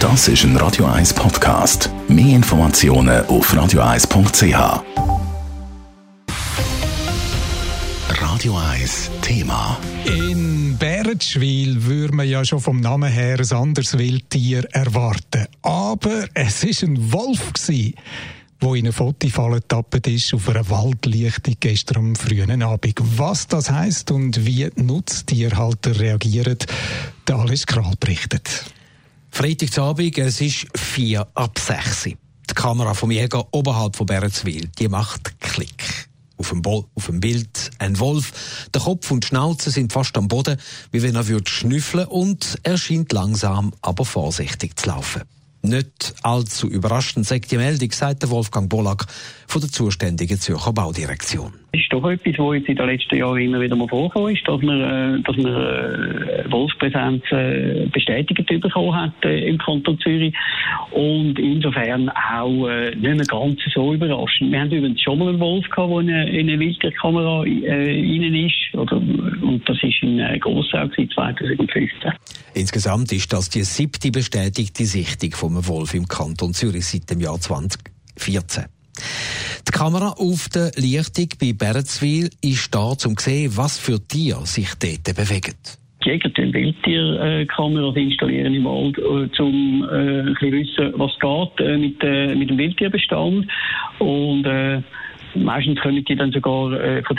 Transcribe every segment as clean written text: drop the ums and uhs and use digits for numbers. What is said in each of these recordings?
Das ist ein Radio 1 Podcast. Mehr Informationen auf radio1.ch. Radio 1 Thema. In Bärenschwil würde man ja schon vom Namen her ein anderes Wildtier erwarten. Aber es war ein Wolf, der in eine Fotofalle getappt ist auf einer Waldlichtung gestern am frühen Abend. Was das heisst und wie die Nutztierhalter reagieren, der Alles Kral berichtet. Freitagabend, es ist 5:05. Die Kamera vom Jäger oberhalb von Bärenschwil, die macht Klick. Auf dem Bild ein Wolf. Der Kopf und die Schnauze sind fast am Boden, wie wenn er schnüffeln würde, und er scheint langsam, aber vorsichtig zu laufen. Nicht allzu überraschend, sagt die Meldung, sagt der Wolfgang Bolag von der zuständigen Zürcher Baudirektion. Es ist doch etwas, was jetzt in den letzten Jahren immer wieder mal vorgekommen ist, dass man Wolfspräsenz bestätigt bekommen hat im Kanton Zürich. Und insofern auch nicht mehr ganz so überraschend. Wir haben übrigens schon mal einen Wolf gehabt, der in eine Wildtierkamera rein ist. Und das war in Grossau 2015. Insgesamt ist das die 7. bestätigte Sichtung vom Wolf im Kanton Zürich seit dem Jahr 2014. Die Kamera auf der Lichtung bei Bärenschwil ist da, um zu sehen, was für Tiere sich dort bewegen. Die Jäger installieren Wildtierkameras installieren im Wald, um ein bisschen wissen, was geht mit dem Wildtierbestand. Und meistens können die dann sogar von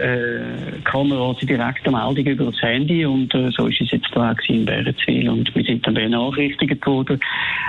diesen Kameras die direkte Meldung über das Handy. Und so ist es jetzt da auch in Bärenschwil. Und wir sind dann benachrichtigt worden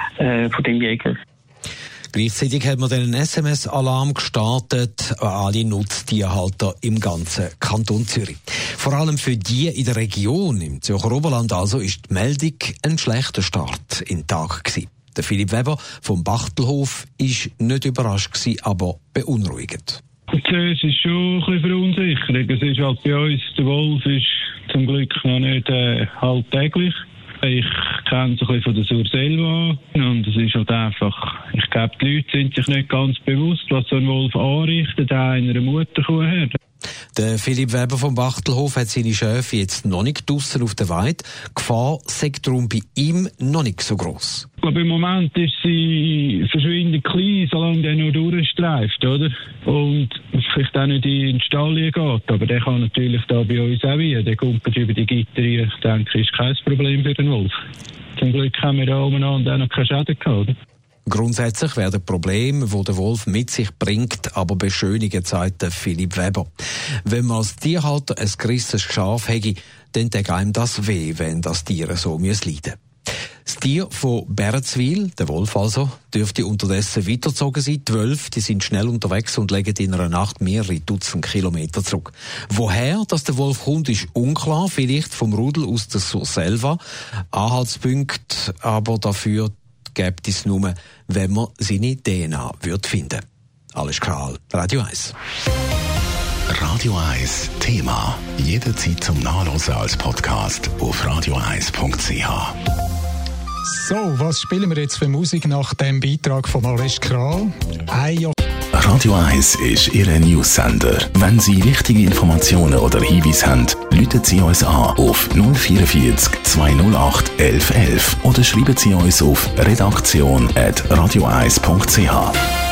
von dem Jäger. Gleichzeitig hat man den SMS-Alarm gestartet an alle Nutztierhalter im ganzen Kanton Zürich. Vor allem für die in der Region, im Zürcher Oberland also, ist die Meldung ein schlechter Start in den Tag gewesen. Der Philipp Weber vom Bachtelhof ist nicht überrascht gewesen, aber beunruhigend. Es ist schon ein bisschen Verunsicherung. Es ist halt bei uns, der Wolf ist zum Glück noch nicht alltäglich. Ich kenne es ein bisschen von der Surselva und es ist halt einfach, ich glaube, die Leute sind sich nicht ganz bewusst, was so ein Wolf anrichtet, auch in einer Mutterkuhherde. Der Philipp Weber vom Bachtelhof hat seine Schäfe jetzt noch nicht draussen auf der Weide. Die Gefahr sei darum bei ihm noch nicht so gross. Ich glaube, im Moment ist sie verschwindend klein, solange der nur durchstreift, oder? Und vielleicht auch nicht in den Stall geht. Aber der kann natürlich da bei uns auch wieder. Der kommt über die Gitter rein. Ich denke, ist kein Problem für den Wolf. Zum Glück haben wir da umeinander auch noch keine Schäden gehabt, oder? Grundsätzlich werden Probleme, die der Wolf mit sich bringt, aber beschönigen, sagt Philipp Weber. Wenn man als Tierhalter ein gerissenes Schaf hätte, dann täte einem das weh, wenn das Tier so leiden müsste. Das Tier von Bärenschwil, der Wolf also, dürfte unterdessen weitergezogen sein. Die Wölfe, die sind schnell unterwegs und legen in einer Nacht mehrere Dutzend Kilometer zurück. Woher dass der Wolf kommt, ist unklar. Vielleicht vom Rudel aus der Surselva. Anhaltspunkte aber dafür gibt es nur, wenn man seine DNA finden würde. Alles klar, Radio 1. Radio 1 Thema. Jederzeit zum Nachlesen als Podcast auf radio1.ch. So, was spielen wir jetzt für Musik nach dem Beitrag von Alles Kral? Radio 1 ist Ihr News-Sender. Wenn Sie wichtige Informationen oder Hinweise haben, rufen Sie uns an auf 044 208 1111 oder schreiben Sie uns auf redaktion@radio1.ch.